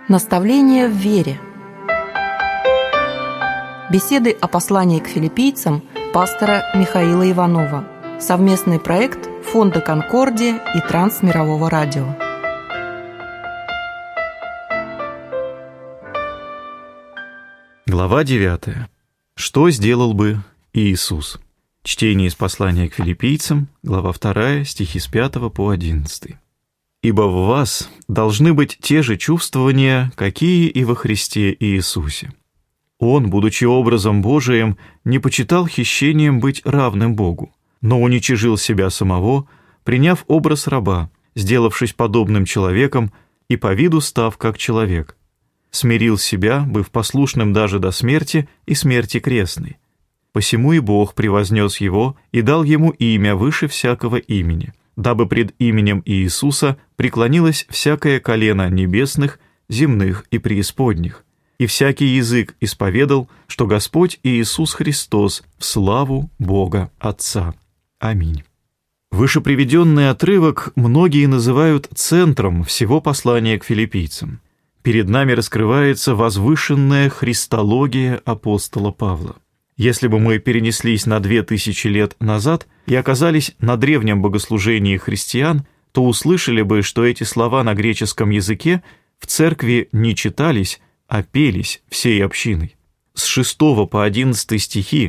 Наставление в вере. Беседы о послании к филиппийцам пастора Михаила Иванова. Совместный проект Фонда Конкордия и Трансмирового радио. Глава 9. Что сделал бы Иисус? Чтение из послания к филиппийцам, глава 2, стихи с 5 по 11. «Ибо в вас должны быть те же чувствования, какие и во Христе Иисусе. Он, будучи образом Божиим, не почитал хищением быть равным Богу, но уничижил себя самого, приняв образ раба, сделавшись подобным человеком и по виду став как человек. Смирил себя, быв послушным даже до смерти и смерти крестной. Посему и Бог превознес его и дал ему имя выше всякого имени, дабы пред именем Иисуса преклонилось всякое колено небесных, земных и преисподних, и всякий язык исповедал, что Господь Иисус Христос в славу Бога Отца. Аминь». Вышеприведенный отрывок многие называют центром всего послания к филиппийцам. Перед нами раскрывается возвышенная христология апостола Павла. Если бы мы перенеслись на 2000 лет назад и оказались на древнем богослужении христиан, то услышали бы, что эти слова на греческом языке в церкви не читались, а пелись всей общиной. С 6 по 11 стихи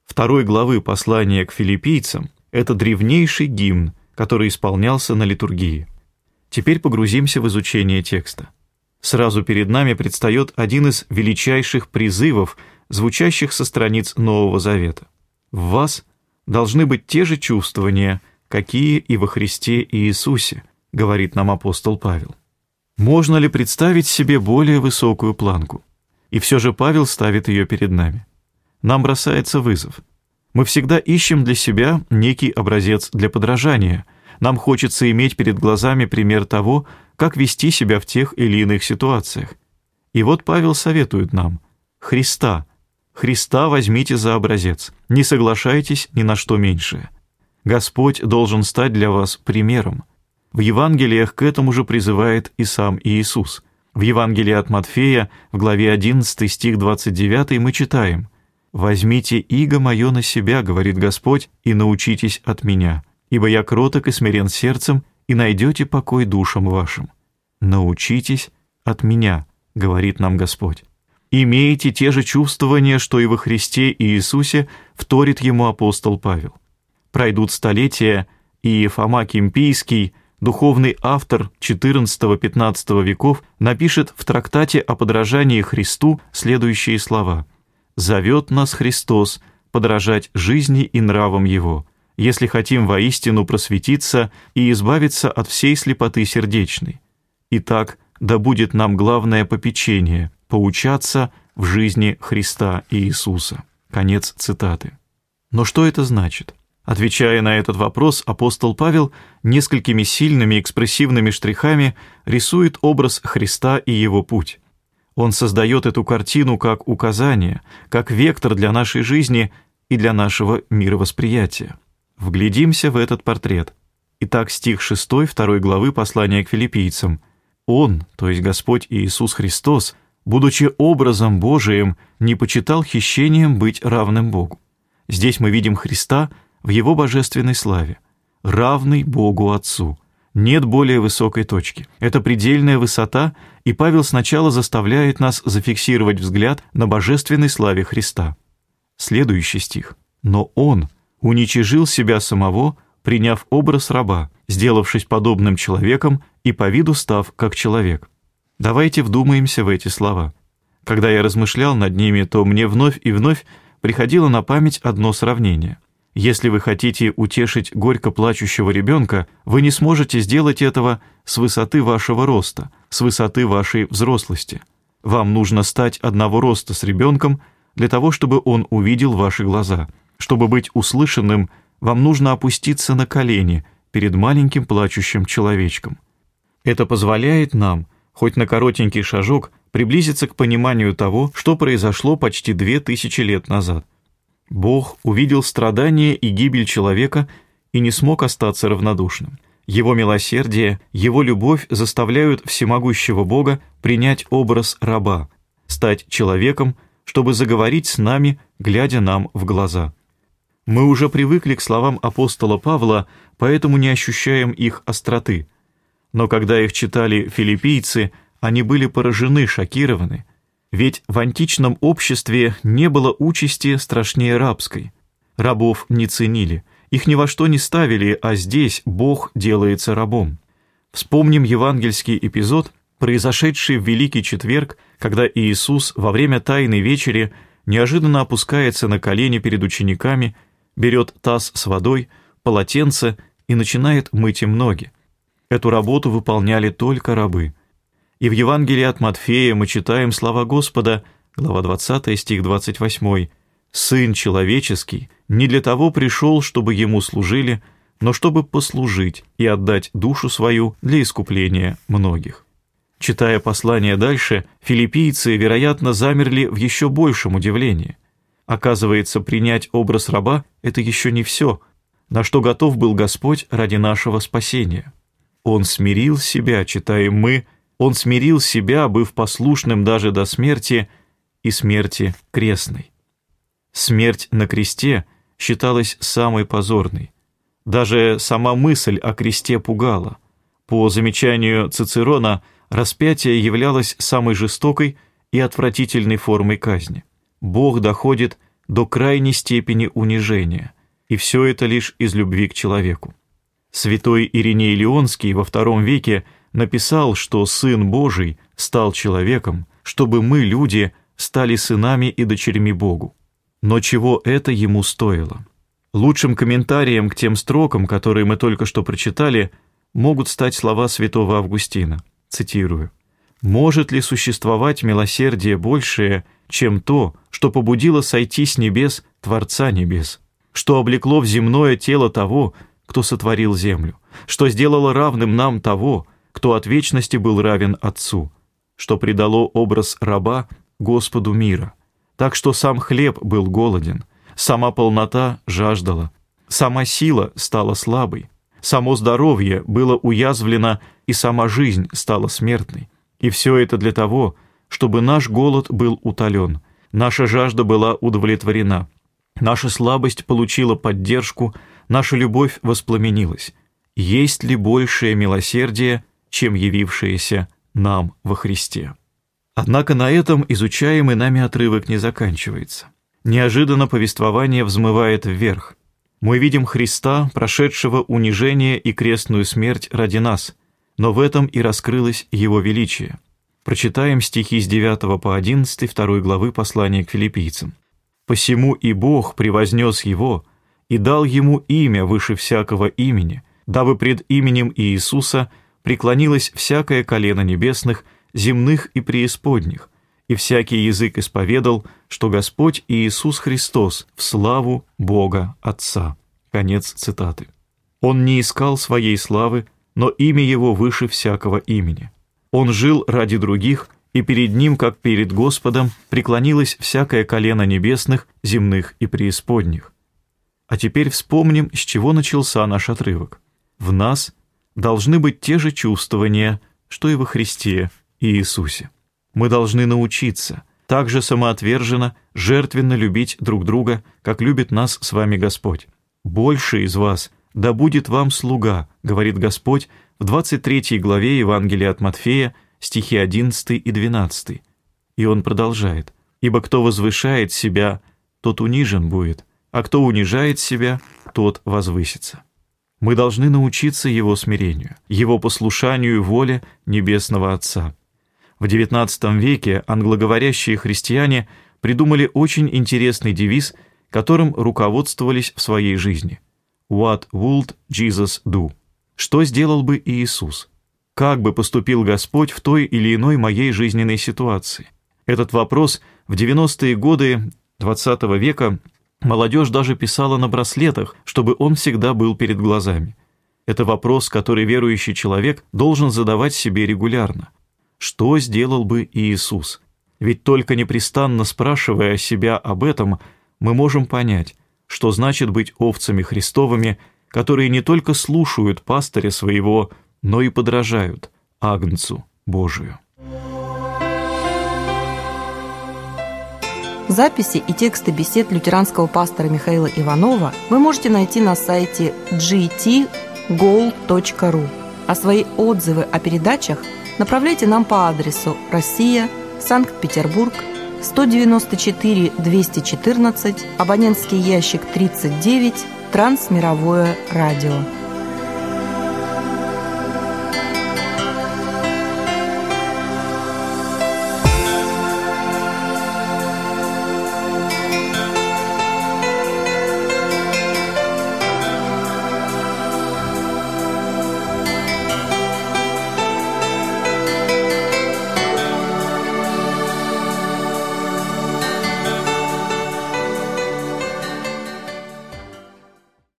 2 главы послания к филиппийцам это древнейший гимн, который исполнялся на литургии. Теперь погрузимся в изучение текста. Сразу перед нами предстает один из величайших призывов, звучащих со страниц Нового Завета. «В вас должны быть те же чувствования, какие и во Христе Иисусе», говорит нам апостол Павел. Можно ли представить себе более высокую планку? И все же Павел ставит ее перед нами. Нам бросается вызов. Мы всегда ищем для себя некий образец для подражания. Нам хочется иметь перед глазами пример того, как вести себя в тех или иных ситуациях. И вот Павел советует нам: Христа возьмите за образец, не соглашайтесь ни на что меньшее. Господь должен стать для вас примером. В Евангелиях к этому же призывает и сам Иисус. В Евангелии от Матфея, в главе 11, стих 29, мы читаем: «Возьмите иго мое на себя, говорит Господь, и научитесь от меня, ибо я кроток и смирен сердцем, и найдете покой душам вашим». «Научитесь от меня», говорит нам Господь. «Имеете те же чувствования, что и во Христе Иисусе», вторит ему апостол Павел. Пройдут столетия, и Фома Кимпийский, духовный автор XIV-XV веков, напишет в трактате о подражании Христу следующие слова: «Зовет нас Христос подражать жизни и нравам Его, если хотим воистину просветиться и избавиться от всей слепоты сердечной. Итак, да будет нам главное попечение — поучаться в жизни Христа и Иисуса». Конец цитаты. Но что это значит? Отвечая на этот вопрос, апостол Павел несколькими сильными экспрессивными штрихами рисует образ Христа и Его путь. Он создает эту картину как указание, как вектор для нашей жизни и для нашего мировосприятия. Вглядимся в этот портрет. Итак, стих 6 2 главы послания к филиппийцам. «Он, то есть Господь Иисус Христос, будучи образом Божиим, не почитал хищением быть равным Богу». Здесь мы видим Христа в Его божественной славе, равный Богу Отцу. Нет более высокой точки. Это предельная высота, и Павел сначала заставляет нас зафиксировать взгляд на божественной славе Христа. Следующий стих. «Но Он уничижил себя самого, приняв образ раба, сделавшись подобным человеком и по виду став как человек». Давайте вдумаемся в эти слова. Когда я размышлял над ними, то мне вновь и вновь приходило на память одно сравнение. Если вы хотите утешить горько плачущего ребенка, вы не сможете сделать этого с высоты вашего роста, с высоты вашей взрослости. Вам нужно стать одного роста с ребенком для того, чтобы он увидел ваши глаза. Чтобы быть услышанным, вам нужно опуститься на колени перед маленьким плачущим человечком. Это позволяет нам, хоть на коротенький шажок, приблизиться к пониманию того, что произошло почти 2000 лет назад. Бог увидел страдания и гибель человека и не смог остаться равнодушным. Его милосердие, Его любовь заставляют всемогущего Бога принять образ раба, стать человеком, чтобы заговорить с нами, глядя нам в глаза. Мы уже привыкли к словам апостола Павла, поэтому не ощущаем их остроты. Но когда их читали филиппийцы, они были поражены, шокированы. Ведь в античном обществе не было участи страшнее рабской. Рабов не ценили, их ни во что не ставили, а здесь Бог делается рабом. Вспомним евангельский эпизод, произошедший в Великий Четверг, когда Иисус во время Тайной вечери неожиданно опускается на колени перед учениками, берет таз с водой, полотенце и начинает мыть им ноги. Эту работу выполняли только рабы. И в Евангелии от Матфея мы читаем слова Господа, глава 20, стих 28. «Сын человеческий не для того пришел, чтобы ему служили, но чтобы послужить и отдать душу свою для искупления многих». Читая послание дальше, филиппийцы, вероятно, замерли в еще большем удивлении. Оказывается, принять образ раба — это еще не все, на что готов был Господь ради нашего спасения. Он смирил себя, читаем мы, Он смирил себя, быв послушным даже до смерти и смерти крестной. Смерть на кресте считалась самой позорной. Даже сама мысль о кресте пугала. По замечанию Цицерона, распятие являлось самой жестокой и отвратительной формой казни. Бог доходит до крайней степени унижения, и все это лишь из любви к человеку. Святой Ириней Лионский во II веке написал, что Сын Божий стал человеком, чтобы мы, люди, стали сынами и дочерьми Богу. Но чего это ему стоило? Лучшим комментарием к тем строкам, которые мы только что прочитали, могут стать слова святого Августина. Цитирую. «Может ли существовать милосердие большее, чем то, что побудило сойти с небес Творца небес, что облекло в земное тело того, кто сотворил землю, что сделало равным нам того, кто от вечности был равен Отцу, что придало образ раба Господу мира, так что сам хлеб был голоден, сама полнота жаждала, сама сила стала слабой, само здоровье было уязвлено и сама жизнь стала смертной. И все это для того, чтобы наш голод был утолен, наша жажда была удовлетворена, наша слабость получила поддержку, наша любовь воспламенилась. Есть ли большее милосердие, чем явившееся нам во Христе? Однако на этом изучаемый нами отрывок не заканчивается. Неожиданно повествование взмывает вверх. Мы видим Христа, прошедшего унижение и крестную смерть ради нас, но в этом и раскрылось Его величие. Прочитаем стихи с 9 по 11 2 главы послания к филиппийцам. «Посему и Бог превознес Его и дал Ему имя выше всякого имени, дабы пред именем Иисуса преклонилось всякое колено небесных, земных и преисподних, и всякий язык исповедал, что Господь Иисус Христос в славу Бога Отца». Конец цитаты. Он не искал своей славы, но имя Его выше всякого имени. Он жил ради других, и перед Ним, как перед Господом, преклонилось всякое колено небесных, земных и преисподних. А теперь вспомним, с чего начался наш отрывок. В нас должны быть те же чувствования, что и во Христе и Иисусе. Мы должны научиться так же самоотверженно, жертвенно любить друг друга, как любит нас с вами Господь. «Больше из вас да будет вам слуга», говорит Господь в 23 главе Евангелия от Матфея, стихи 11 и 12. И Он продолжает. «Ибо кто возвышает себя, тот унижен будет, а кто унижает себя, тот возвысится». Мы должны научиться Его смирению, Его послушанию воле Небесного Отца. В XIX веке англоговорящие христиане придумали очень интересный девиз, которым руководствовались в своей жизни. «What would Jesus do?» Что сделал бы Иисус? Как бы поступил Господь в той или иной моей жизненной ситуации? Этот вопрос в 90-е годы XX века молодежь даже писала на браслетах, чтобы он всегда был перед глазами. Это вопрос, который верующий человек должен задавать себе регулярно. Что сделал бы Иисус? Ведь только непрестанно спрашивая себя об этом, мы можем понять, что значит быть овцами Христовыми, которые не только слушают пастыря своего, но и подражают Агнцу Божию. Записи и тексты бесед лютеранского пастора Михаила Иванова вы можете найти на сайте gtgold.ru, а свои отзывы о передачах направляйте нам по адресу Россия, Санкт-Петербург, 194 214, абонентский ящик 39, Трансмировое радио.